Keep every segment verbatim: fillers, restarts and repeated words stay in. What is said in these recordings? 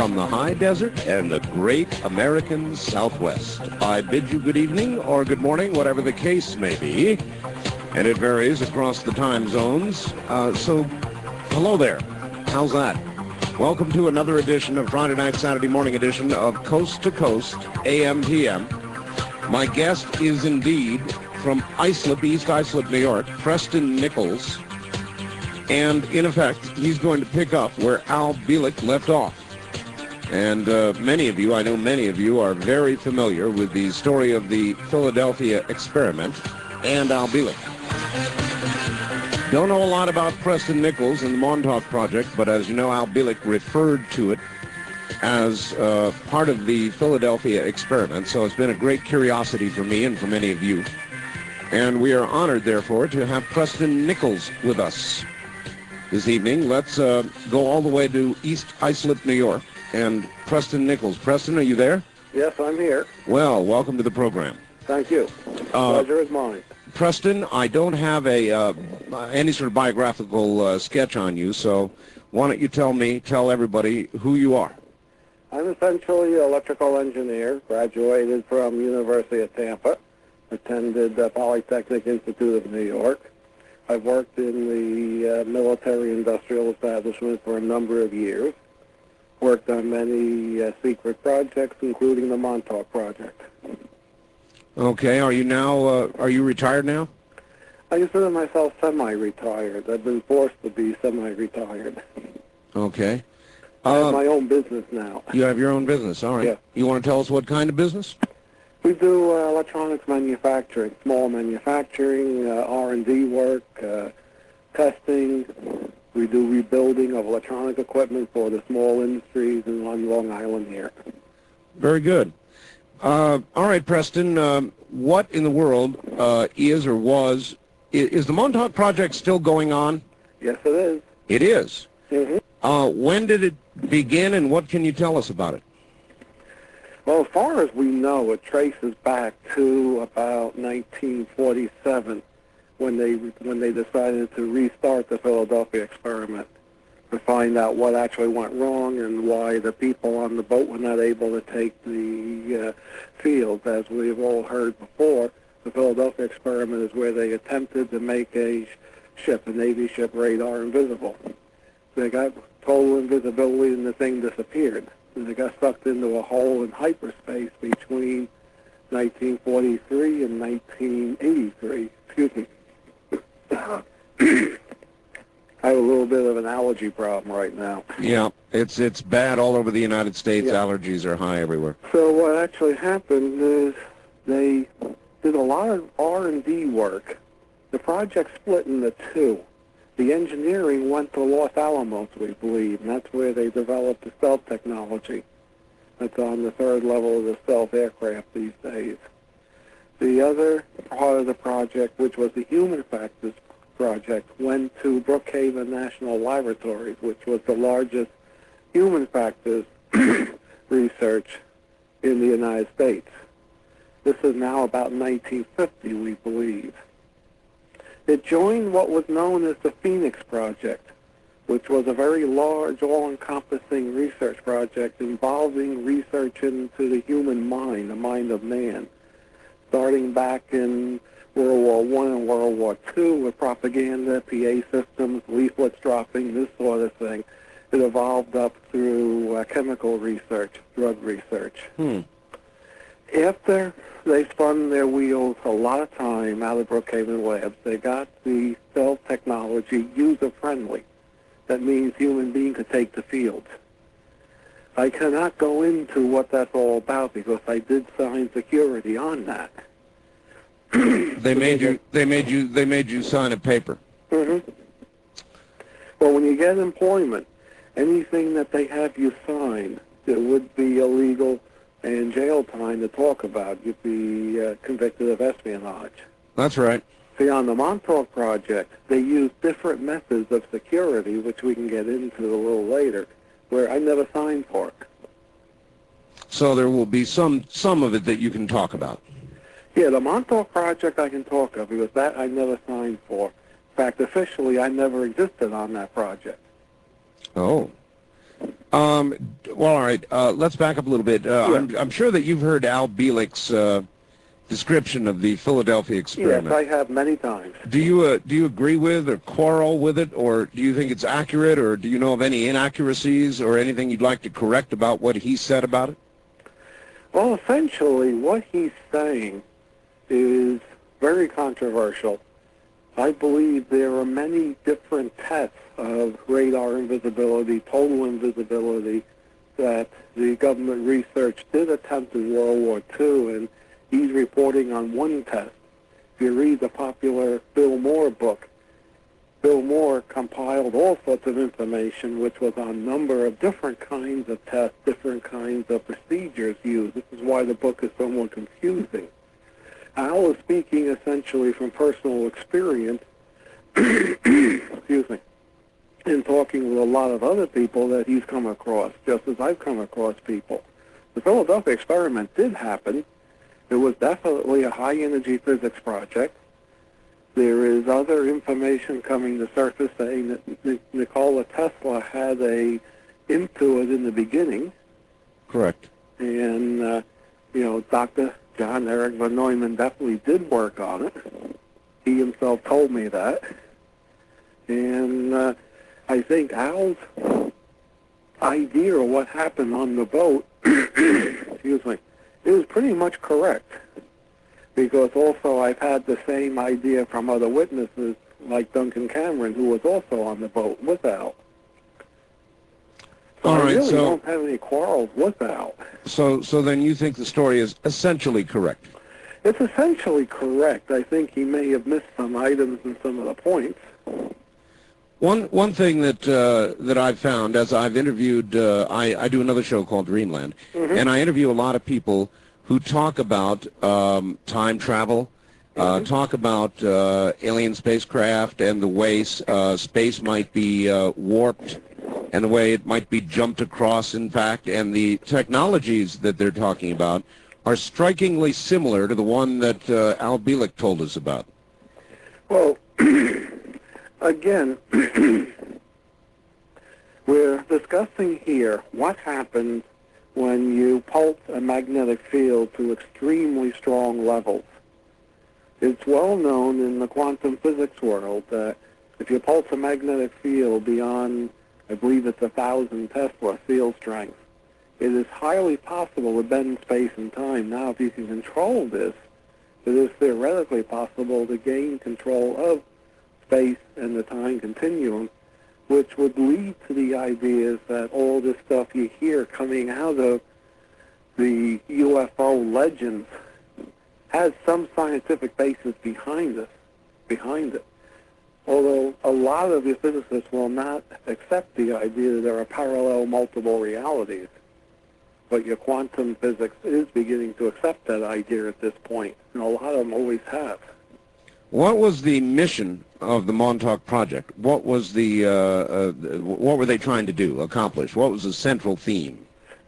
from the high desert and the great American Southwest. I bid you good evening or good morning, whatever the case may be, and it varies across the time zones. Uh, so, hello there. How's that? Welcome to another edition of Friday night, Saturday morning edition of Coast to Coast, A M P M. My guest is indeed from Islip, East Islip, New York, Preston Nichols. And in effect, he's going to pick up where Al Bielek left off. And uh, many of you, I know many of you, are very familiar with the story of the Philadelphia experiment and Al Bielek. Don't know a lot about Preston Nichols and the Montauk Project, but as you know, Al Bielek referred to it as uh, part of the Philadelphia experiment. So it's been a great curiosity for me and for many of you. And we are honored, therefore, to have Preston Nichols with us this evening. Let's uh, go all the way to East Islip, New York, and Preston Nichols. Preston, are you there? Yes, I'm here. Well, welcome to the program. Thank you. Uh, Pleasure is mine. Preston, I don't have a uh, any sort of biographical uh, sketch on you, so why don't you tell me, tell everybody who you are? I'm essentially an electrical engineer, graduated from University of Tampa, attended the Polytechnic Institute of New York. I've worked in the uh, military-industrial establishment for a number of years, worked on many uh, secret projects, including the Montauk Project. Okay, are you now, uh, are you retired now? I consider myself semi-retired. I've been forced to be semi-retired. Okay. I have Uh, my own business now. you have your own business, all right. Yeah. You want to tell us what kind of business? We do uh, electronics manufacturing, small manufacturing, uh, R and D work, uh, testing. We do rebuilding of electronic equipment for the small industries in on Long Island here. Very good. Uh, all right, Preston, um, what in the world uh, is or was, is, is the Montauk Project still going on? Yes, it is. It is. Mm-hmm. Uh, when did it begin, and what can you tell us about it? Well, as far as we know, it traces back to about nineteen forty-seven when they when they decided to restart the Philadelphia experiment to find out what actually went wrong and why the people on the boat were not able to take the uh, fields. As we've all heard before, the Philadelphia experiment is where they attempted to make a ship, a Navy ship, radar invisible. They got total invisibility and the thing disappeared. And they got sucked into a hole in hyperspace between nineteen forty-three and nineteen eighty-three. Excuse me. I have a little bit of an allergy problem right now. Yeah, it's it's bad all over the United States. Yeah. Allergies are high everywhere. So what actually happened is they did a lot of R and D work. The project split into two. The engineering went to Los Alamos, we believe, and that's where they developed the stealth technology. That's on the third level of the stealth aircraft these days. The other part of the project, which was the human factors project, went to Brookhaven National Laboratories, which was the largest human factors research in the United States. This is now about nineteen fifty, we believe. It joined what was known as the Phoenix Project, which was a very large, all-encompassing research project involving research into the human mind, the mind of man, starting back in World War One and World War Two with propaganda, P A systems, leaflets dropping, this sort of thing. It evolved up through uh, chemical research, drug research. Hmm. After they spun their wheels a lot of time out of Brookhaven Labs, they got the stealth technology user-friendly. That means human beings could take the field. I cannot go into what that's all about because I did sign security on that. They made you. They made you. They made you sign a paper. Mm-hmm. Well, when you get employment, anything that they have you sign, it would be illegal and jail time to talk about. You'd be uh, convicted of espionage. That's right. See, on the Montauk Project, they used different methods of security, which we can get into a little later, where I never signed for it. So there will be some some of it that you can talk about. Yeah, the Montauk Project I can talk of, because that I never signed for. In fact, officially, I never existed on that project. Oh. Um, well, all right. Uh, let's back up a little bit. Uh, Yeah. I'm, I'm sure that you've heard Al Bielek's uh, description of the Philadelphia experiment. Yes, I have many times. Do you uh, do you agree with or quarrel with it, or do you think it's accurate, or do you know of any inaccuracies or anything you'd like to correct about what he said about it? Well, essentially, what he's saying is very controversial. I believe there are many different tests of radar invisibility, total invisibility, that the government research did attempt in World War Two, and he's reporting on one test. If you read the popular Bill Moore book, Bill Moore compiled all sorts of information which was on a number of different kinds of tests, different kinds of procedures used. This is why the book is somewhat confusing. Al is speaking essentially from personal experience, excuse me, in talking with a lot of other people that he's come across, just as I've come across people. The Philadelphia experiment did happen. It was definitely a high-energy physics project. There is other information coming to surface saying that Nikola Tesla had a intuit in the beginning. Correct. And, uh, you know, Doctor John Eric von Neumann definitely did work on it. He himself told me that. And uh, I think Al's idea of what happened on the boat, excuse me, it was pretty much correct. Because also I've had the same idea from other witnesses, like Duncan Cameron, who was also on the boat with Al. So All right, I really so, don't have any quarrels with Al. So, so then you think the story is essentially correct? It's essentially correct. I think he may have missed some items in some of the points. One one thing that uh, that I've found as I've interviewed, uh, I, I do another show called Dreamland, mm-hmm. and I interview a lot of people who talk about um, time travel, uh, mm-hmm. talk about uh, alien spacecraft and the way uh, space might be uh, warped and the way it might be jumped across, in fact, and the technologies that they're talking about are strikingly similar to the one that uh, Al Bielek told us about. Well, again, we're discussing here what happens when you pulse a magnetic field to extremely strong levels. It's well known in the quantum physics world that if you pulse a magnetic field beyond, I believe it's a thousand Tesla field strength, it is highly possible to bend space and time. Now, if you can control this, it is theoretically possible to gain control of space and the time continuum, which would lead to the ideas that all this stuff you hear coming out of the U F O legends has some scientific basis behind it, behind it. Although a lot of the physicists will not accept the idea that there are parallel multiple realities. But your quantum physics is beginning to accept that idea at this point, and a lot of them always have. What was the mission of the Montauk Project? What was the, uh, uh, what were they trying to do, accomplish? What was the central theme?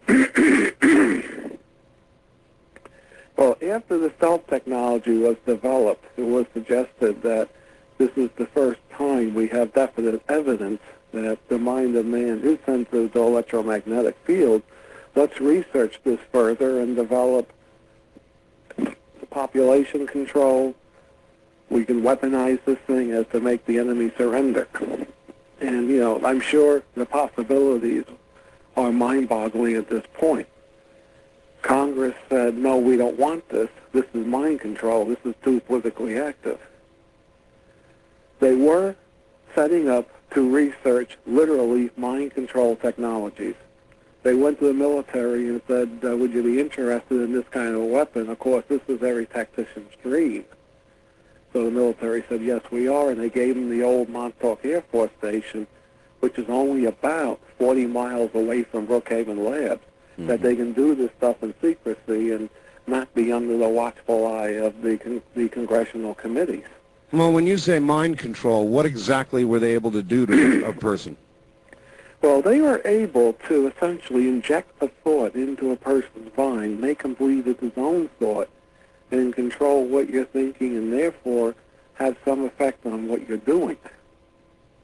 Well, after the stealth technology was developed, it was suggested that this is the first time we have definite evidence that the mind of man is sensitive to electromagnetic fields. Let's research this further and develop population control. We can weaponize this thing as to make the enemy surrender. And, you know, I'm sure the possibilities are mind-boggling at this point. Congress said, no, we don't want this. This is mind control. This is too politically active. They were setting up to research literally mind control technologies. They went to the military and said, uh, would you be interested in this kind of a weapon? Of course, this is every tactician's dream. So the military said, yes, we are, and they gave them the old Montauk Air Force Station, which is only about forty miles away from Brookhaven Labs, mm-hmm. that they can do this stuff in secrecy and not be under the watchful eye of the, con- the congressional committees. Well, when you say mind control, what exactly were they able to do to a person? Well, they were able to essentially inject a thought into a person's mind, make him believe it's his own thought, and control what you're thinking, and therefore have some effect on what you're doing.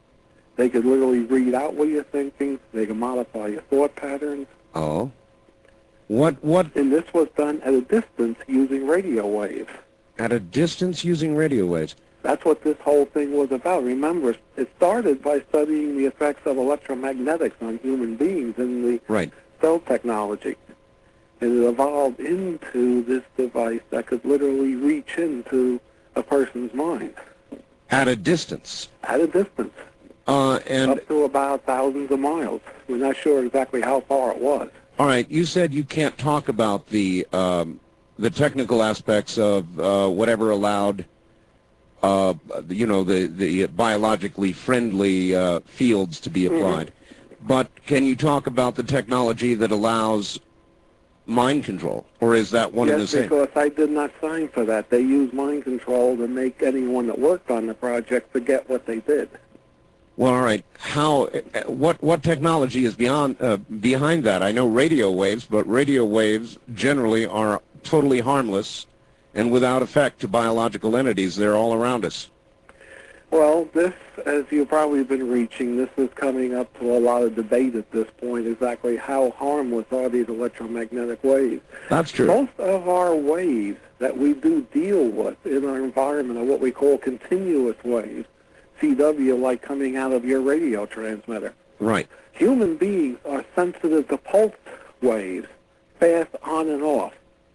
They could literally read out what you're thinking. They could modify your thought patterns. Oh. What, what? And this was done at a distance using radio waves. At a distance using radio waves. That's what this whole thing was about. Remember, it started by studying the effects of electromagnetics on human beings in the right. cell technology. And it evolved into this device that could literally reach into a person's mind. At a distance? At a distance. Uh, and up to about thousands of miles. We're not sure exactly how far it was. All right. You said you can't talk about the um, the technical aspects of uh, whatever allowed, uh, you know, the, the biologically friendly uh, fields to be applied. Mm-hmm. But can you talk about the technology that allows mind control, or is that one yes, and the same? Yes, because I did not sign for that. They used mind control to make anyone that worked on the project forget what they did. Well, all right. How? What? What technology is beyond uh, behind that? I know radio waves, but radio waves generally are totally harmless and without effect to biological entities. They're all around us. Well, this, as you've probably been reaching, this is coming up to a lot of debate at this point, exactly how harmless are these electromagnetic waves. That's true. Most of our waves that we do deal with in our environment are what we call continuous waves, C W, like coming out of your radio transmitter. Right. Human beings are sensitive to pulse waves, fast on and off,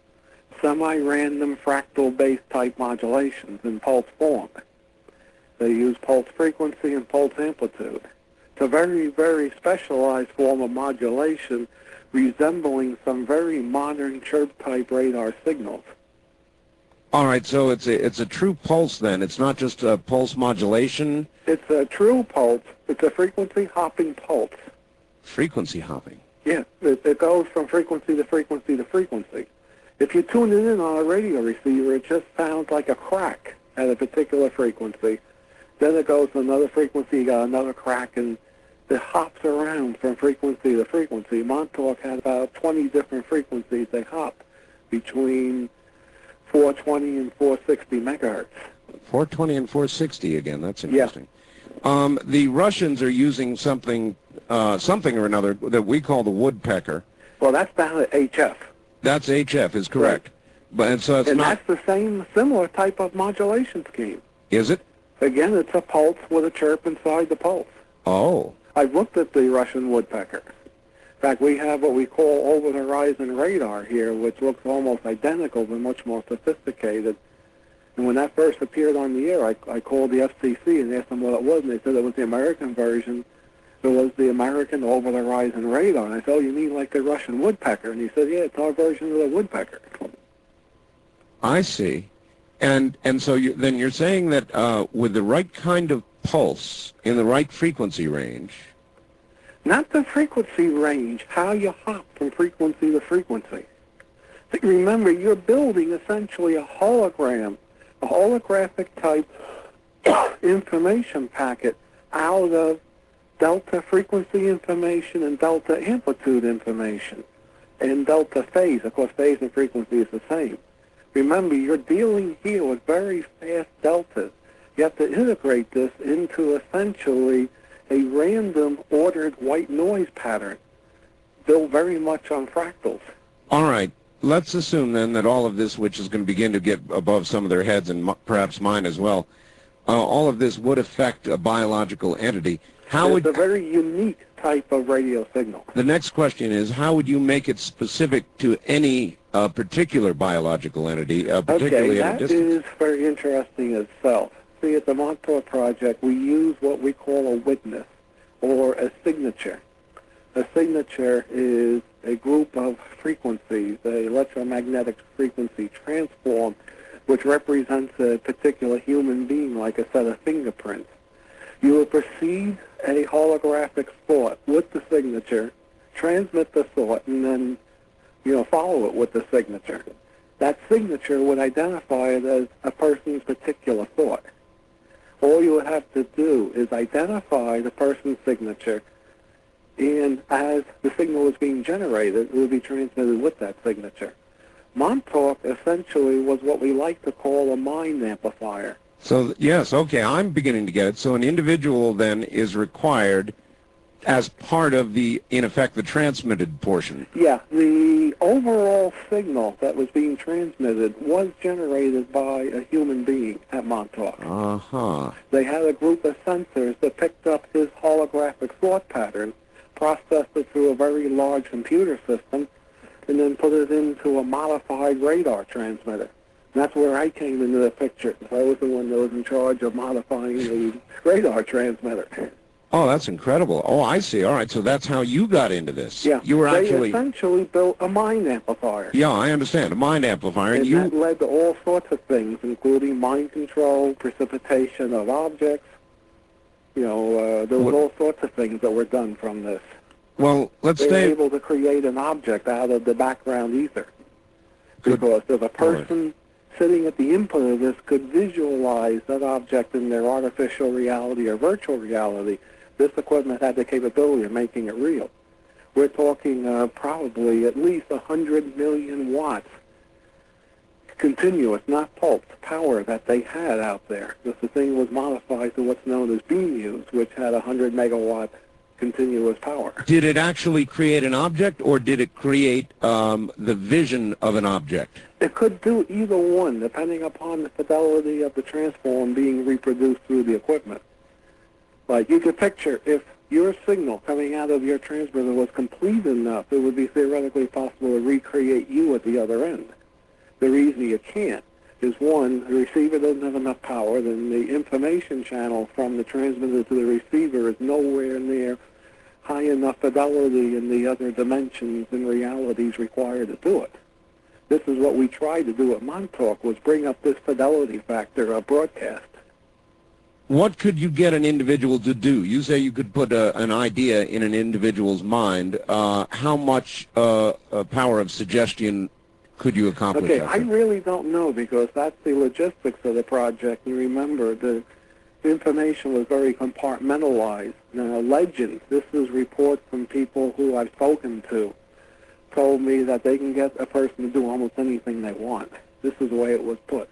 semi-random fractal-based type modulations in pulse form. They use pulse frequency and pulse amplitude. It's a very, very specialized form of modulation resembling some very modern chirp-type radar signals. All right, so it's a, it's a true pulse then. It's not just a pulse modulation? It's a true pulse. It's a frequency-hopping pulse. Frequency hopping? Yeah, it, it goes from frequency to frequency to frequency. If you tune it in on a radio receiver, it just sounds like a crack at a particular frequency. Then it goes to another frequency, you got another crack, and it hops around from frequency to frequency. Montauk had about twenty different frequencies they hop between four twenty and four sixty megahertz. four twenty and four sixty again, that's interesting. Yeah. Um, the Russians are using something, uh, something or another that we call the woodpecker. Well, that's down at H F. That's H F, is correct. Right. But and so it's and not. That's the same, similar type of modulation scheme. Is it? Again, it's a pulse with a chirp inside the pulse. Oh. I've looked at the Russian woodpecker. In fact, we have what we call over-the-horizon radar here, which looks almost identical but much more sophisticated. And when that first appeared on the air, I, I called the F C C and asked them what it was, and they said it was the American version. It was the American over-the-horizon radar. And I said, oh, you mean like the Russian woodpecker? And he said, yeah, it's our version of the woodpecker. I see. And and so you, then you're saying that uh, with the right kind of pulse in the right frequency range. Not the frequency range, how you hop from frequency to frequency. Remember, you're building essentially a hologram, a holographic type information packet out of delta frequency information and delta amplitude information and delta phase. Of course, phase and frequency is the same. Remember, you're dealing here with very fast deltas. You have to integrate this into essentially a random ordered white noise pattern built very much on fractals. All right. Let's assume then that all of this, which is going to begin to get above some of their heads and m perhaps mine as well, uh, all of this would affect a biological entity. How it's would a very unique type of radio signal. The next question is, how would you make it specific to any uh, particular biological entity, uh, particularly okay, at a distance? That is very interesting itself. See, at the Montauk Project, we use what we call a witness, or a signature. A signature is a group of frequencies, an electromagnetic frequency transform, which represents a particular human being, like a set of fingerprints. You will perceive a holographic thought with the signature, transmit the thought, and then, you know, follow it with the signature. That signature would identify it as a person's particular thought. All you would have to do is identify the person's signature, and as the signal is being generated, it will be transmitted with that signature. Montauk essentially was what we like to call a mind amplifier. So, yes, okay, I'm beginning to get it. So an individual then is required as part of the, in effect, the transmitted portion. Yeah, the overall signal that was being transmitted was generated by a human being at Montauk. Uh-huh. They had a group of sensors that picked up his holographic thought pattern, processed it through a very large computer system, and then put it into a modified radar transmitter. And that's where I came into the picture. I was the one that was in charge of modifying the radar transmitter. Oh, that's incredible. Oh, I see. All right, so that's how you got into this. Yeah, You were they actually... essentially built a mind amplifier. Yeah, I understand. A mind amplifier. And you... that led to all sorts of things, including mind control, precipitation of objects. You know, uh, there was What... all sorts of things that were done from this. Well, let's they stay... were able to create an object out of the background ether. Good. Because if a person sitting at the input of this could visualize that object in their artificial reality or virtual reality, this equipment had the capability of making it real. We're talking uh, probably at least one hundred million watts continuous, not pulsed, power that they had out there. This the thing was modified to what's known as BeamUse, which had one hundred megawatt continuous power. Did it actually create an object, or did it create um, the vision of an object? It could do either one, depending upon the fidelity of the transform being reproduced through the equipment. Like, you could picture if your signal coming out of your transmitter was complete enough, it would be theoretically possible to recreate you at the other end. The reason you can't is, one, the receiver doesn't have enough power, then the information channel from the transmitter to the receiver is nowhere near high enough fidelity in the other dimensions and realities required to do it. This is what we tried to do at Montauk, was bring up this fidelity factor of broadcast. What could you get an individual to do? You say you could put a, an idea in an individual's mind. Uh, how much uh, uh, power of suggestion could you accomplish? Okay, I really don't know, because that's the logistics of the project. And remember, the information was very compartmentalized. Now, legends, this is reports from people who I've spoken to, told me that they can get a person to do almost anything they want. This is the way it was put.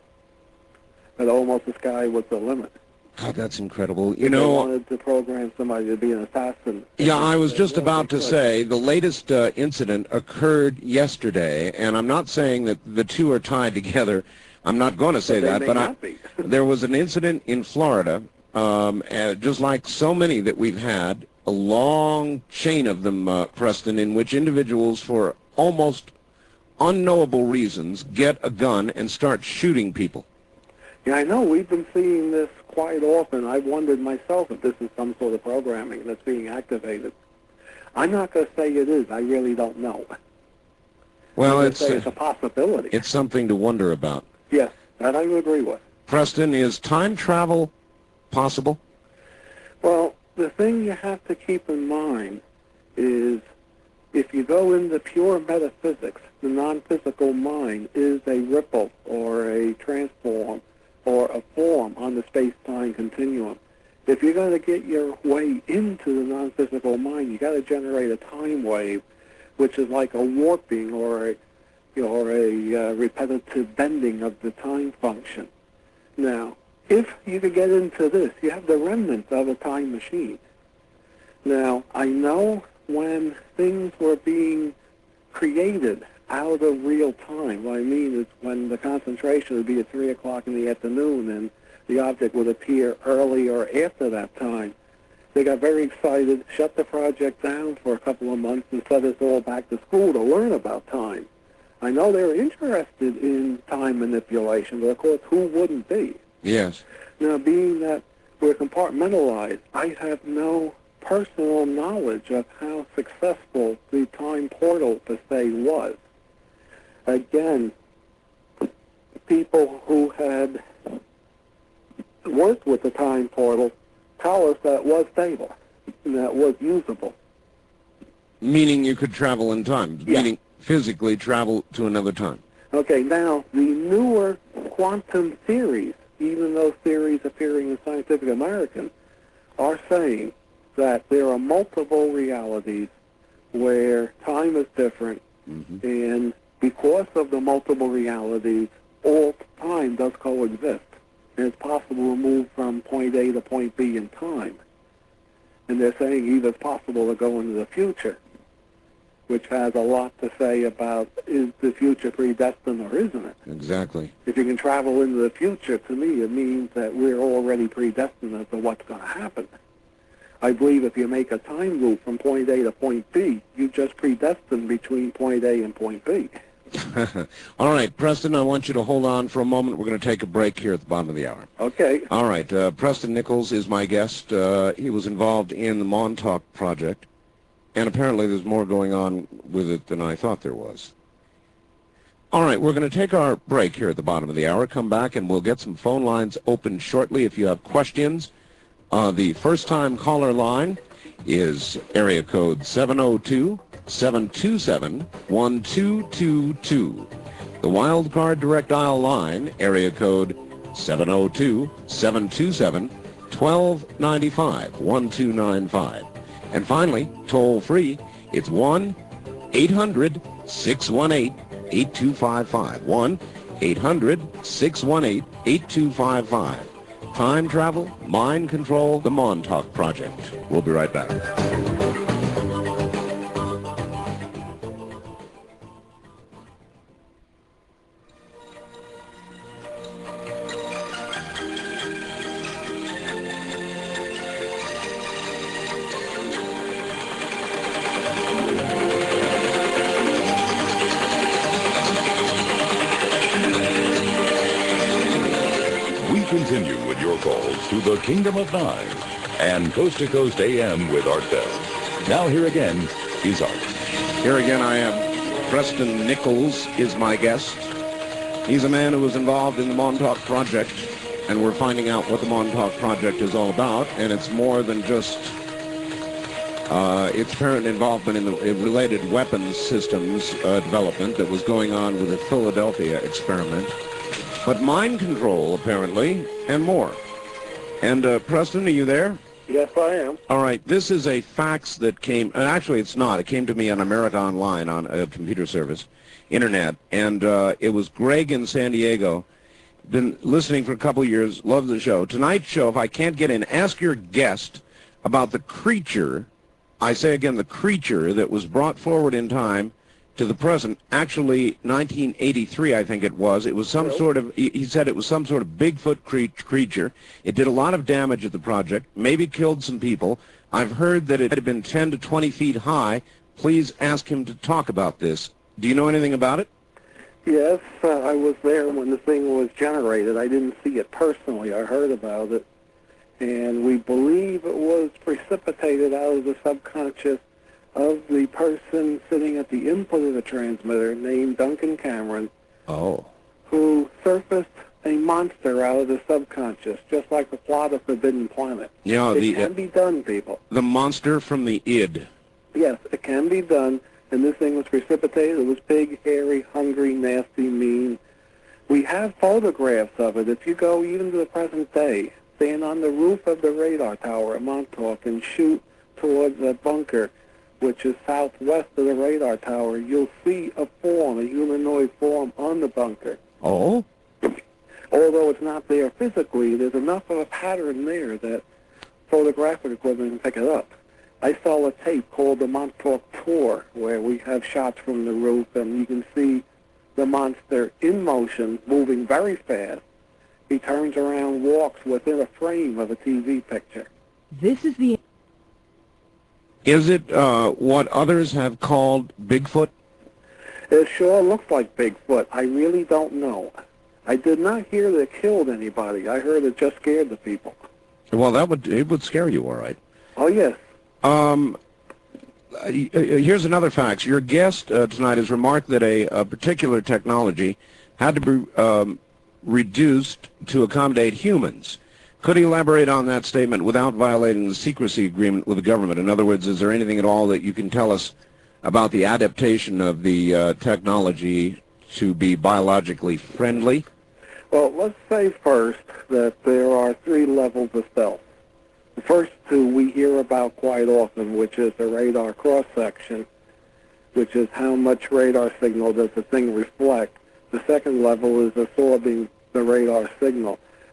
That almost the sky was the limit. God, that's incredible. You if know, they wanted to program somebody to be an assassin. Yeah, I was just about to say the latest uh, incident occurred yesterday, and I'm not saying that the two are tied together. I'm not going to say but that, but I, there was an incident in Florida, um, uh, just like so many that we've had, a long chain of them, uh, Preston, in which individuals, for almost unknowable reasons, get a gun and start shooting people. Yeah, I know. We've been seeing this quite often. I've wondered myself if this is some sort of programming that's being activated. I'm not going to say it is. I really don't know. Well, it's, say it's a possibility. It's something to wonder about. Yes, that I would agree with. Preston, is time travel possible? Well, the thing you have to keep in mind is if you go into pure metaphysics, the non-physical mind is a ripple or a transform or a form on the space-time continuum. If you're going to get your way into the non-physical mind, you got to generate a time wave, which is like a warping or a, you know, or a uh, repetitive bending of the time function. Now, if you could get into this, you have the remnants of a time machine. Now, I know when things were being created out of real time, what I mean is when the concentration would be at three o'clock in the afternoon and the object would appear early or after that time. They got very excited, shut the project down for a couple of months, and sent us all back to school to learn about time. I know they were interested in time manipulation, but of course, who wouldn't be? Yes. Now, being that we're compartmentalized, I have no personal knowledge of how successful the time portal per se was. Again, people who had worked with the time portal tell us that it was stable and that it was usable. Meaning you could travel in time, yeah. meaning physically travel to another time. Okay, now the newer quantum theories, even those theories appearing in Scientific American, are saying that there are multiple realities where time is different, mm-hmm. and because of the multiple realities, all time does coexist. and it's possible to move from point A to point B in time. And they're saying either it's possible to go into the future, which has a lot to say about is the future predestined or isn't it? Exactly. If you can travel into the future, to me, it means that we're already predestined as to what's going to happen. I believe if you make a time loop from point A to point B, you just predestined between point A and point B. All right, Preston, I want you to hold on for a moment. We're going to take a break here at the bottom of the hour. Okay. All right, uh, Preston Nichols is my guest. Uh, he was involved in the Montauk Project, and apparently there's more going on with it than I thought there was. All right, we're going to take our break here at the bottom of the hour, come back, and we'll get some phone lines open shortly if you have questions. Uh, the first-time caller line is area code seven oh two, seven two seven, one two two two. The wild card direct dial line, area code seven oh two, seven two seven, one two nine five, one two nine five. And finally, toll-free, it's one eight hundred, six one eight, eight two five five. one eight hundred, six one eight, eight two five five. Time travel, mind control, the Montauk Project. We'll be right back. Continue with your calls to the Kingdom of Nine and Coast to Coast A M with Art Bell. Now here again is Art. Here again I am. Preston Nichols is my guest. He's a man who was involved in the Montauk Project, and we're finding out what the Montauk Project is all about, and it's more than just uh, its apparent involvement in the in related weapons systems uh, development that was going on with the Philadelphia experiment. But mind control, apparently, and more. And, uh, Preston, are you there? Yes, I am. All right, this is a fax that came, and actually it's not. It came to me on America Online, on a computer service, Internet, and uh, it was Greg in San Diego. Been listening for a couple of years, love the show. Tonight's show, if I can't get in, ask your guest about the creature, I say again, the creature that was brought forward in time to the present, actually nineteen eighty-three, I think it was. It was some Hello? sort of, he said it was some sort of Bigfoot cre creature. It did a lot of damage at the project, maybe killed some people. I've heard that it had been ten to twenty feet high. Please ask him to talk about this. Do you know anything about it? Yes, uh, I was there when the thing was generated. I didn't see it personally. I heard about it. And we believe it was precipitated out of the subconscious of the person sitting at the input of the transmitter named Duncan Cameron, Oh. who surfaced a monster out of the subconscious, just like the plot of Forbidden Planet. Yeah, it the, can uh, be done, people. the monster from the id. Yes, it can be done, and this thing was precipitated. It was big, hairy, hungry, nasty, mean. We have photographs of it. If you go even to the present day, stand on the roof of the radar tower at Montauk and shoot towards a bunker, which is southwest of the radar tower, you'll see a form, a humanoid form on the bunker. Oh? Although it's not there physically, there's enough of a pattern there that photographic equipment can pick it up. I saw a tape called the Montauk Tour, where we have shots from the roof, and you can see the monster in motion, moving very fast. He turns around, walks within a frame of a T V picture. This is the... Is it uh, what others have called Bigfoot? It sure looks like Bigfoot. I really don't know. I did not hear that it killed anybody. I heard it just scared the people. Well, that would it would scare you, all right. Oh, yes. Um, uh, here's another fact. Your guest uh, tonight has remarked that a, a particular technology had to be um, reduced to accommodate humans. Could he elaborate on that statement without violating the secrecy agreement with the government? In other words, is there anything at all that you can tell us about the adaptation of the uh, technology to be biologically friendly? Well, let's say first that there are three levels of stealth. The first two we hear about quite often, which is the radar cross-section, which is how much radar signal does the thing reflect. The second level is absorbing the radar signal.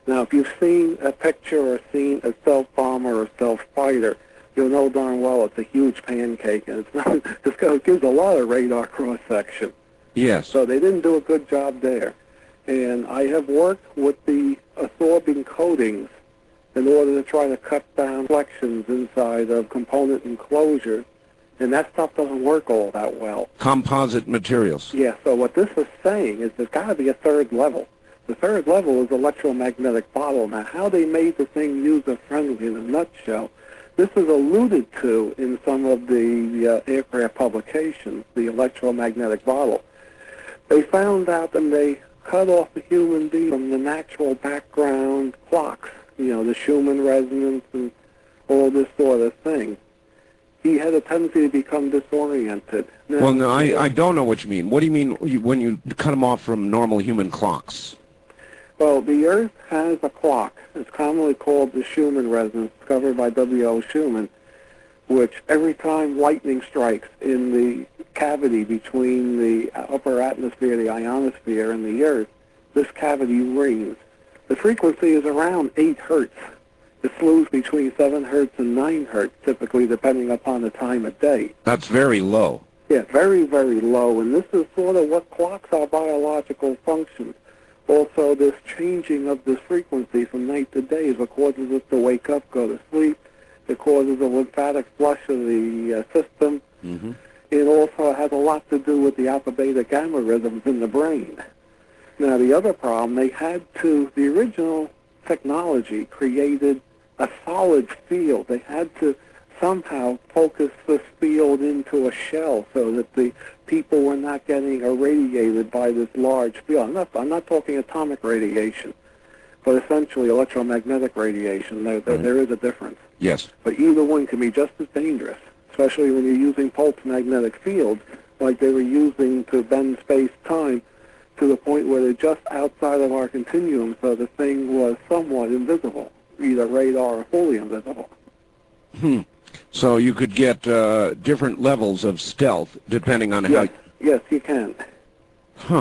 Now, if you've seen a picture or seen a stealth bomber or a stealth fighter, you'll know darn well it's a huge pancake, and it's not, it gives a lot of radar cross-section. Yes. So they didn't do a good job there. And I have worked with the absorbing coatings in order to try to cut down reflections inside of component enclosures, and that stuff doesn't work all that well. Composite materials. Yeah, so what this is saying is there's got to be a third level. The third level is electromagnetic bottle. Now, how they made the thing user-friendly in a nutshell, this is alluded to in some of the uh, aircraft publications, the electromagnetic bottle. They found out that they cut off the human being from the natural background clocks, you know, the Schumann resonance and all this sort of thing. He had a tendency to become disoriented. Now, Well, no, I, I don't know what you mean. What do you mean when you cut them off from normal human clocks? Well, the Earth has a clock. It's commonly called the Schumann resonance, discovered by W O Schumann, which every time lightning strikes in the cavity between the upper atmosphere, the ionosphere, and the Earth, this cavity rings. The frequency is around eight hertz. It slows between seven hertz and nine hertz, typically, depending upon the time of day. That's very low. Yeah, very, very low, and this is sort of what clocks our biological functions. Also, this changing of this frequency from night to day is what causes us to wake up, go to sleep. It causes a lymphatic flush of the uh, system. Mm-hmm. It also has a lot to do with the alpha, beta, gamma rhythms in the brain. Now, the other problem, they had to, the original technology created a solid field. They had to somehow focus this field into a shell so that the people were not getting irradiated by this large field. I'm not, I'm not talking atomic radiation, but essentially electromagnetic radiation. There, there, Right. there is a difference. Yes. But either one can be just as dangerous, especially when you're using pulse magnetic fields like they were using to bend space-time to the point where they're just outside of our continuum, so the thing was somewhat invisible, either radar or fully invisible. Hmm. So you could get uh, different levels of stealth depending on Yes, how... yes, you can. Huh.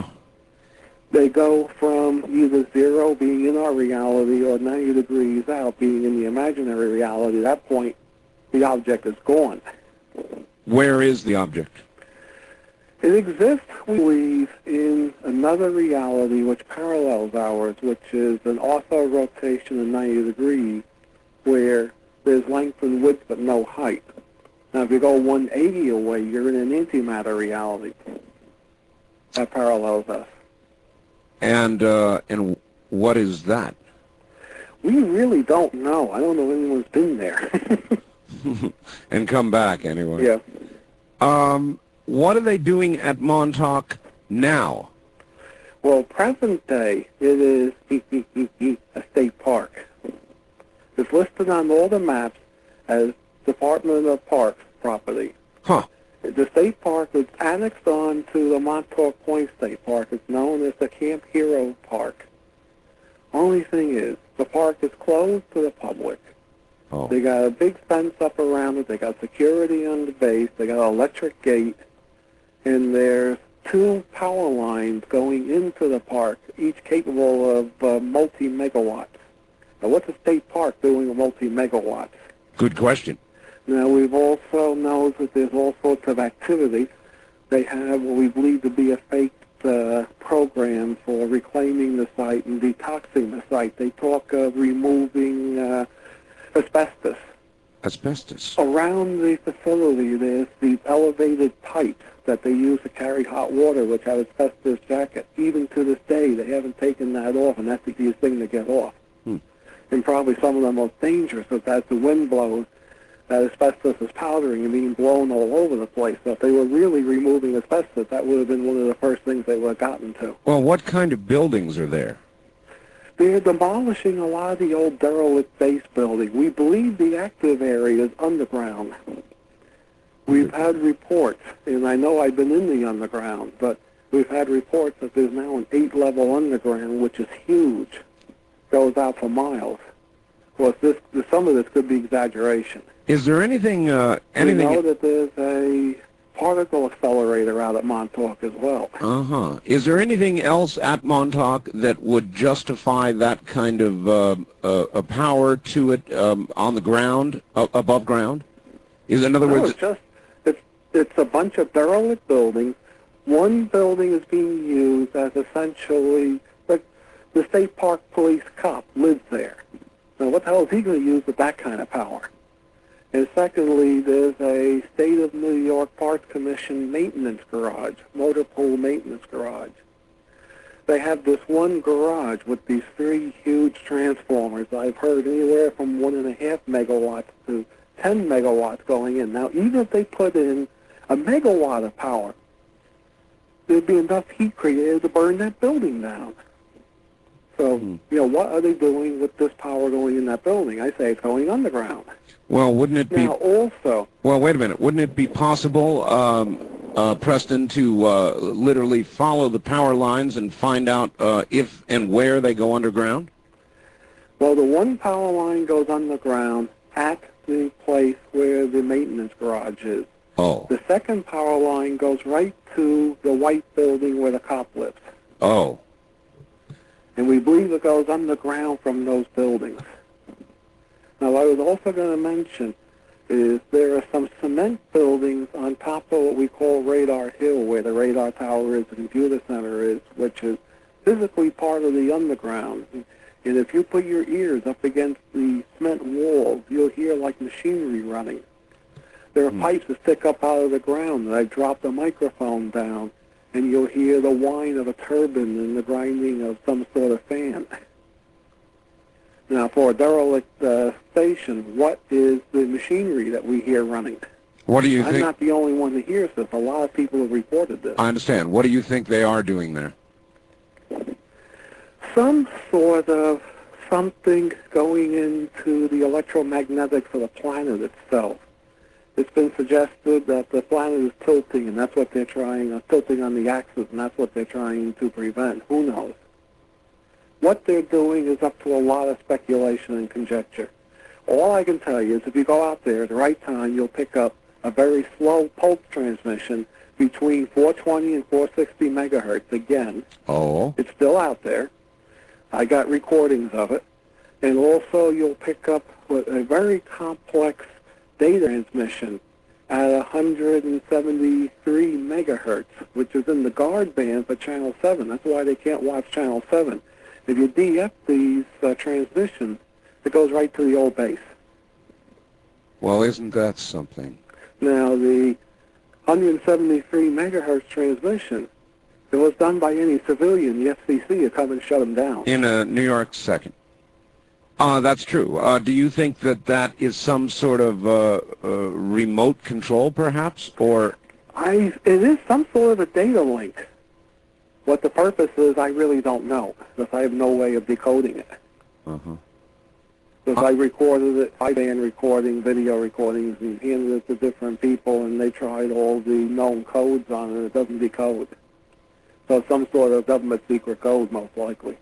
They go from either zero, being in our reality, or ninety degrees out, being in the imaginary reality. At that point, the object is gone. Where is the object? It exists, we believe, in another reality which parallels ours, which is an ortho-rotation of ninety degrees, where there's length and width but no height. Now, if you go one eighty away, you're in an antimatter reality. That parallels us. And uh, and what is that? We really don't know. I don't know if anyone's been there. And come back anyway. Yeah. Um, what are they doing at Montauk now? Well, present day, it is a state park. It's listed on all the maps as Department of Parks property. Huh. The state park is annexed on to the Montauk Point State Park. It's known as the Camp Hero Park. Only thing is, the park is closed to the public. Oh. They got a big fence up around it. They got security on the base. They got an electric gate. And there's two power lines going into the park, each capable of uh, multi-megawatts. Now, what's a state park doing with multi-megawatts? Good question. Now, we've also known that there's all sorts of activity. They have what we believe to be a fake uh, program for reclaiming the site and detoxing the site. They talk of removing uh, asbestos. Asbestos. Around the facility, there's these elevated pipes that they use to carry hot water, which have asbestos jacket. Even to this day, they haven't taken that off, and that's the easiest thing to get off. Hmm. And probably some of the most dangerous is as the wind blows, that asbestos is powdering and being blown all over the place. So if they were really removing asbestos, that would have been one of the first things they would have gotten to. Well, what kind of buildings are there? They're demolishing a lot of the old derelict base building. We believe the active area is underground. We've had reports, and I know I've been in the underground, but we've had reports that there's now an eight-level underground, which is huge, goes out for miles. Well, this, some of this could be exaggeration. Is there anything, uh, anything... We know that there's a particle accelerator out at Montauk as well. Uh-huh. Is there anything else at Montauk that would justify that kind of uh, uh, a power to it um, on the ground, uh, above ground? Is in other No, words, it's just it's it's a bunch of derelict buildings. One building is being used as essentially like the state park police cop lives there. Now, what the hell is he going to use with that kind of power? And secondly, there's a State of New York Parks Commission maintenance garage, motor pool maintenance garage. They have this one garage with these three huge transformers. I've heard anywhere from one and a half megawatts to ten megawatts going in. Now, even if they put in a megawatt of power, there'd be enough heat created to burn that building down. So, Hmm. you know, what are they doing with this power going in that building? I say it's going underground. well, wouldn't it be? Now, also, Well, wait a minute. Wouldn't it be possible, um, uh, Preston, to uh, literally follow the power lines and find out uh, if and where they go underground? well, the one power line goes underground at the place where the maintenance garage is. Oh, The second power line goes right to the white building where the cop lives. oh. And we believe it goes underground from those buildings. Now, what I was also going to mention is there are some cement buildings on top of what we call Radar Hill, where the radar tower is, the computer center is, which is physically part of the underground. And if you put your ears up against the cement walls, you'll hear like machinery running. There are Hmm. pipes that stick up out of the ground, and I drop the microphone down, and you'll hear the whine of a turbine and the grinding of some sort of fan. Now, for a derelict uh, station, what is the machinery that we hear running? What do you I'm think? not the only one that hears this. A lot of people have reported this. I understand. What do you think they are doing there? Some sort of something going into the electromagnetics of the planet itself. It's been suggested that the planet is tilting, and that's what they're trying, uh, tilting on the axis, and that's what they're trying to prevent. Who knows? What they're doing is up to a lot of speculation and conjecture. All I can tell you is if you go out there at the right time, you'll pick up a very slow pulse transmission between four twenty and four sixty megahertz. Again, Oh, it's still out there. I got recordings of it. And also you'll pick up a very complex data transmission at one hundred seventy-three megahertz, which is in the guard band for Channel seven. That's why they can't watch Channel seven. If you D F these uh, transmissions, it goes right to the old base. well, isn't that something? Now, the one hundred seventy-three megahertz transmission, if it was done by any civilian, the F C C would come and shut them down. In a New York second. Uh, that's true. Uh, do you think that that is some sort of uh, uh, remote control, perhaps, or? I, it is some sort of a data link. What the purpose is, I really don't know, because I have no way of decoding it. Uh-huh. Because I recorded it, I band recording, video recordings, and handed it to different people, and they tried all the known codes on it, and it doesn't decode. So it's some sort of government secret code, most likely.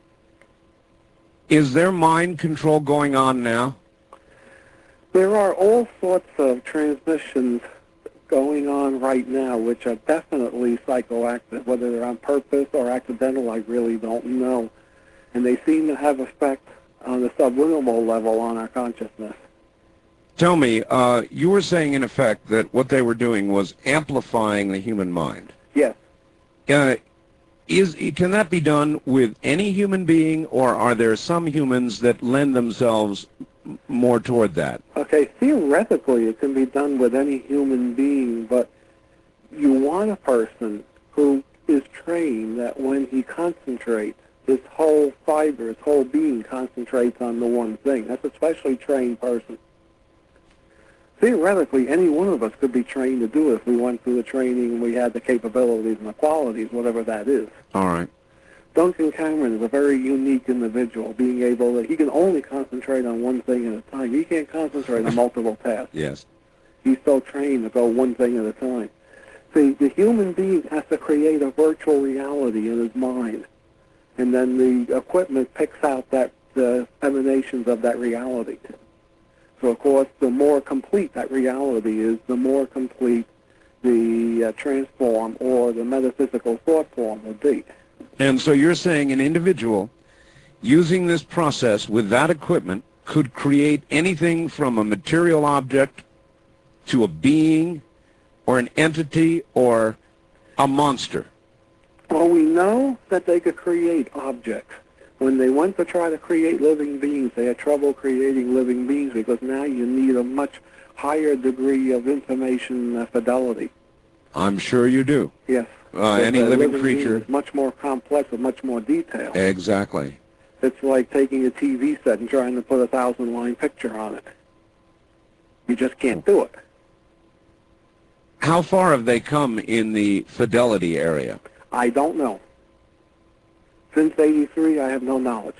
Is there mind control going on now? There are all sorts of transmissions going on right now, which are definitely psychoactive. Whether they're on purpose or accidental, I really don't know. And they seem to have effect on the subliminal level on our consciousness. Tell me, uh, you were saying in effect that what they were doing was amplifying the human mind. Yes. Uh, is can that be done with any human being, or are there some humans that lend themselves m- more toward that? Okay, theoretically it can be done with any human being, but you want a person who is trained that when he concentrates, his whole fiber, his whole being concentrates on the one thing. That's a specially trained person. Theoretically, any one of us could be trained to do it if we went through the training and we had the capabilities and the qualities, whatever that is. All right. Duncan Cameron is a very unique individual, being able to, he can only concentrate on one thing at a time. He can't concentrate on multiple tasks. Yes. He's so trained to go one thing at a time. See, the human being has to create a virtual reality in his mind, and then the equipment picks out that the emanations of that reality. So, of course, the more complete that reality is, the more complete the uh, transform or the metaphysical thought form would be. And so you're saying an individual using this process with that equipment could create anything from a material object to a being or an entity or a monster? Well, we know that they could create objects. When they went to try to create living beings, they had trouble creating living beings because now you need a much higher degree of information uh, fidelity. I'm sure you do. Yes. Uh, any living, living creature. Is much more complex with much more detail. Exactly. It's like taking a T V set and trying to put a thousand-line picture on it. You just can't do it. How far have they come in the fidelity area? I don't know. Since eighty-three, I have no knowledge.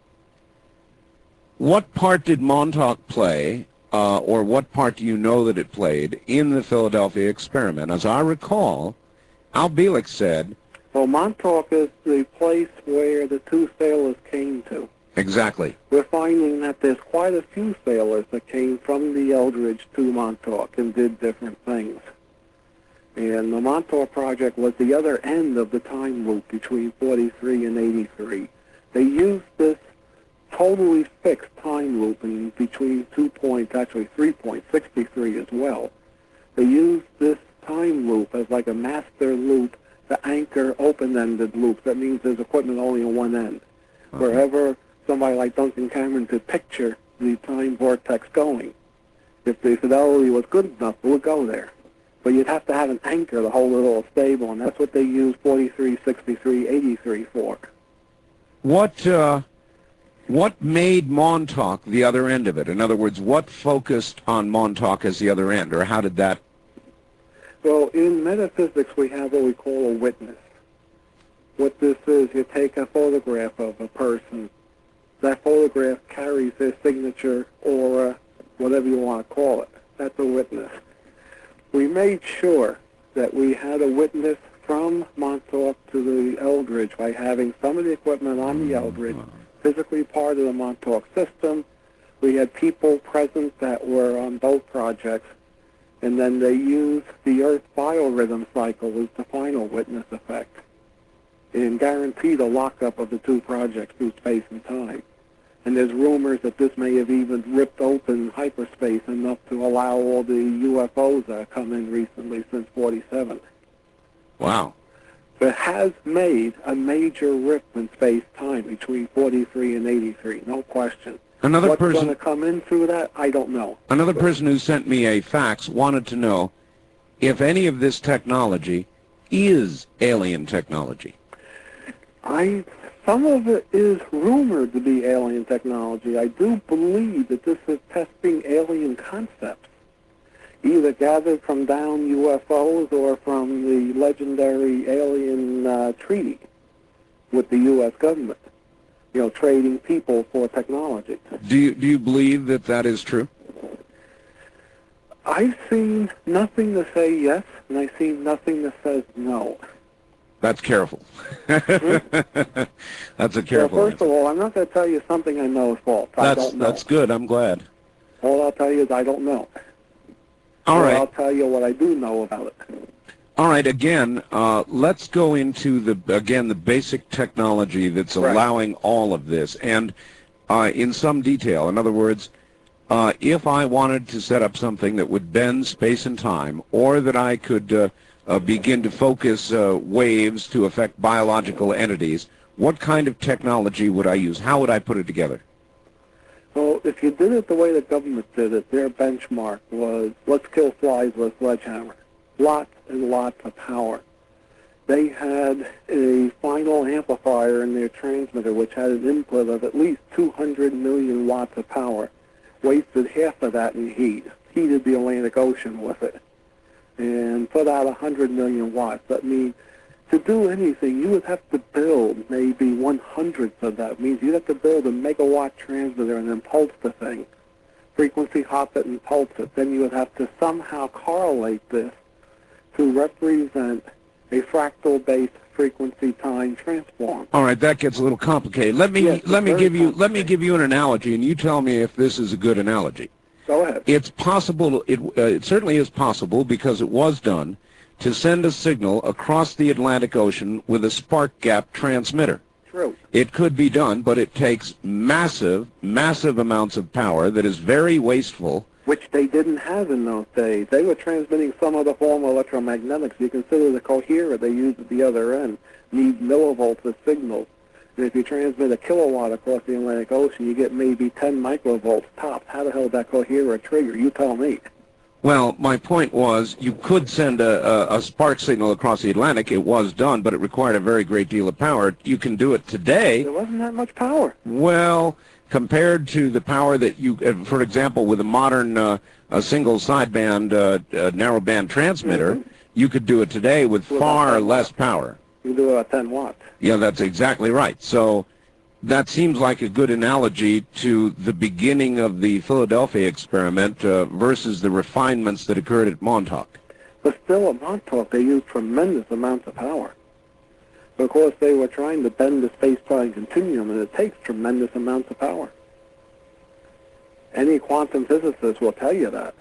What part did Montauk play, uh, or what part do you know that it played, in the Philadelphia experiment? As I recall, Al Bielek said... Well, Montauk is the place where the two sailors came to. Exactly. We're finding that there's quite a few sailors that came from the Eldridge to Montauk and did different things. And the Montauk Project was the other end of the time loop between forty-three and eighty-three. They used this totally fixed time loop in between two points, actually three points, sixty-three as well. They used this time loop as like a master loop to anchor open-ended loops. That means there's equipment only on one end. Okay. Wherever somebody like Duncan Cameron could picture the time vortex going, if the fidelity was good enough, it would go there. But you'd have to have an anchor to hold it all stable, and that's what they use forty-three, sixty-three, eighty-three for. What, uh, what made Montauk the other end of it? In other words, what focused on Montauk as the other end, or how did that... Well, in metaphysics, we have what we call a witness. What this is, you take a photograph of a person. That photograph carries their signature or uh, whatever you want to call it. That's a witness. We made sure that we had a witness from Montauk to the Eldridge by having some of the equipment on the Eldridge, physically part of the Montauk system. We had people present that were on both projects. And then they use the Earth biorhythm cycle as the final witness effect and guarantee the lockup of the two projects through space and time. And there's rumors that this may have even ripped open hyperspace enough to allow all the U F Os that have come in recently since forty-seven. Wow. But it has made a major rip in space-time between forty-three and eighty-three, no question. Another What's person, going to come in through that, I don't know. Another person who sent me a fax wanted to know if any of this technology is alien technology. I, some of it is rumored to be alien technology. I do believe that this is testing alien concepts, either gathered from down U F Os or from the legendary alien uh, treaty with the U S government. You know, trading people for technology. Do you, do you believe that that is true? I've seen nothing to say yes, and I've seen nothing that says no. That's careful. Hmm? That's a careful Well, first answer. of all, I'm not going to tell you something I know is false. I That's, don't know. that's good. I'm glad. All I'll tell you is I don't know. All or right. I'll tell you what I do know about it. All right, again, uh, let's go into, the again, the basic technology that's Right. allowing all of this, and uh, in some detail. In other words, uh, if I wanted to set up something that would bend space and time, or that I could uh, uh, begin to focus uh, waves to affect biological entities, what kind of technology would I use? How would I put it together? Well, if you did it the way the government did it, their benchmark was, let's kill flies with a sledgehammer. Lots and lots of power. They had a final amplifier in their transmitter which had an input of at least two hundred million watts of power. Wasted half of that in heat. Heated the Atlantic Ocean with it. And put out one hundred million watts. That means to do anything, you would have to build maybe one hundredth of that. It means you'd have to build a megawatt transmitter and then pulse the thing. Frequency hop it and pulse it. Then you would have to somehow correlate this to represent a fractal-based frequency time transform. All right, that gets a little complicated. Let me Yes, let me very give you let me give you an analogy, and you tell me if this is a good analogy. Go ahead. It's possible. It uh, it certainly is possible because it was done to send a signal across the Atlantic Ocean with a spark gap transmitter. True. It could be done, but it takes massive, massive amounts of power that is very wasteful. Which they didn't have in those days. They were transmitting some other form of electromagnetics. You consider the coherer they used at the other end need millivolts of signals. And if you transmit a kilowatt across the Atlantic Ocean, you get maybe ten microvolts tops. How the hell did that coherer trigger? You tell me. Well, my point was you could send a, a, a spark signal across the Atlantic. It was done, but it required a very great deal of power. You can do it today. There wasn't that much power. Well, compared to the power that you, uh, for example, with a modern uh, a single sideband uh, uh, narrowband transmitter, mm-hmm. you could do it today with with far less power. You can do it at ten watts. Yeah, that's exactly right. So that seems like a good analogy to the beginning of the Philadelphia experiment uh, versus the refinements that occurred at Montauk. But still, at Montauk, they used tremendous amounts of power. Of course, they were trying to bend the space-time continuum, and it takes tremendous amounts of power. Any quantum physicist will tell you that.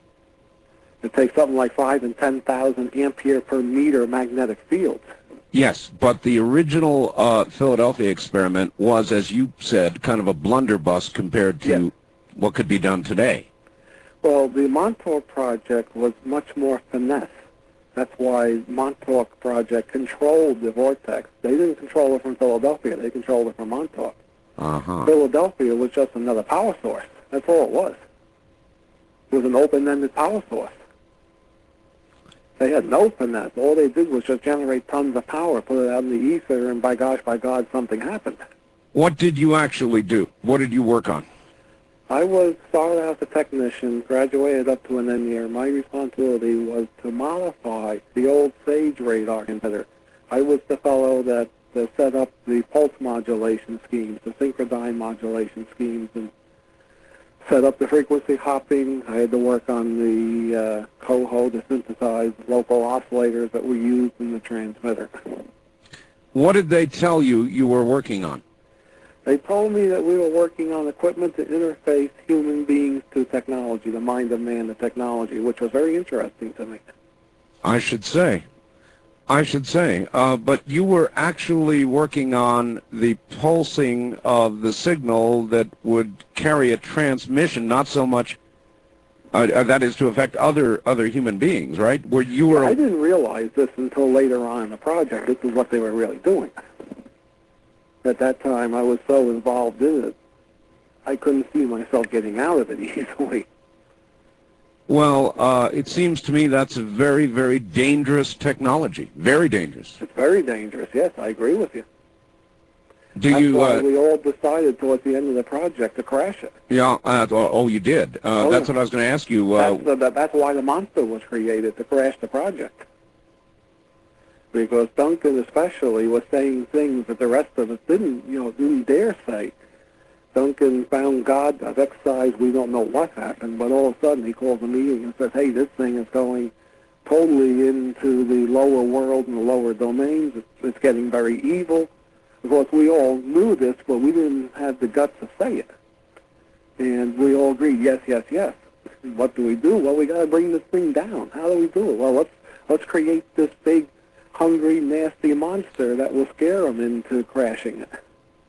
It takes something like five and ten thousand ampere per meter magnetic fields. Yes, but the original uh, Philadelphia experiment was, as you said, kind of a blunderbuss compared to yes. what could be done today. Well, the Montauk project was much more finesse. That's why Montauk project controlled the vortex. They didn't control it from Philadelphia. They controlled it from Montauk. Uh-huh. Philadelphia was just another power source. That's all it was. It was an open-ended power source. They had no finesse. All they did was just generate tons of power, put it out in the ether, and by gosh, by God, something happened. What did you actually do? What did you work on? I was started out as a technician, graduated up to an engineer. My responsibility was to modify the old SAGE radar emitter. I was the fellow that uh, set up the pulse modulation schemes, the synchrodyne modulation schemes, and set up the frequency hopping. I had to work on the uh, coho to synthesize local oscillators that were used in the transmitter. What did they tell you you were working on? They told me that we were working on equipment to interface human beings to technology, the mind of man to technology, which was very interesting to me. I should say. I should say. Uh, but you were actually working on the pulsing of the signal that would carry a transmission, not so much, uh, that is to affect other other human beings, right? Where you were. I didn't realize this until later on in the project. This is what they were really doing. At that time, I was so involved in it, I couldn't see myself getting out of it easily. Well, uh, it seems to me that's a very, very dangerous technology. Very dangerous. It's very dangerous, yes, I agree with you. Do that's you? why Uh, we all decided towards the end of the project to crash it. yeah. Uh, oh, oh, you did. Uh, Oh, that's yeah. what I was going to ask you. Uh, That's, the, that, that's why the monster was created, to crash the project. Because Duncan especially was saying things that the rest of us didn't, you know, didn't dare say. Duncan found God of exercise. We don't know what happened, but all of a sudden he calls a meeting and says, hey, this thing is going totally into the lower world and the lower domains. It's, it's getting very evil. Of course, we all knew this, but we didn't have the guts to say it. And we all agreed, yes, yes, yes. What do we do? Well, we got to bring this thing down. How do we do it? Well, let's let's create this big, hungry, nasty monster that will scare them into crashing it.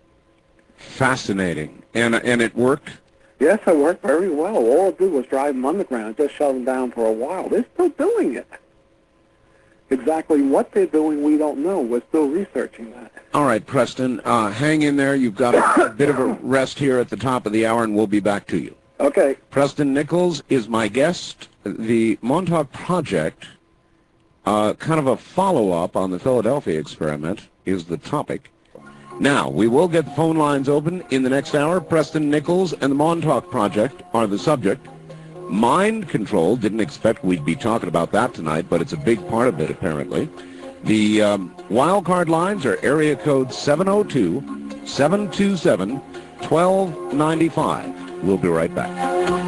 fascinating. And and it worked? Yes, it worked very well. All it did was drive them underground, just shut them down for a while. They're still doing it. Exactly what they're doing, we don't know. We're still researching that. All right, Preston, uh, hang in there. You've got a, a bit of a rest here at the top of the hour, and we'll be back to you. Okay. Preston Nichols is my guest. The Montauk Project, uh, kind of a follow-up on the Philadelphia experiment, is the topic. Now, we will get the phone lines open in the next hour. Preston Nichols and the Montauk Project are the subject. Mind control, didn't expect we'd be talking about that tonight, but it's a big part of it, apparently. The um, wild card lines are area code seven oh two, seven two seven, one two nine five. We'll be right back.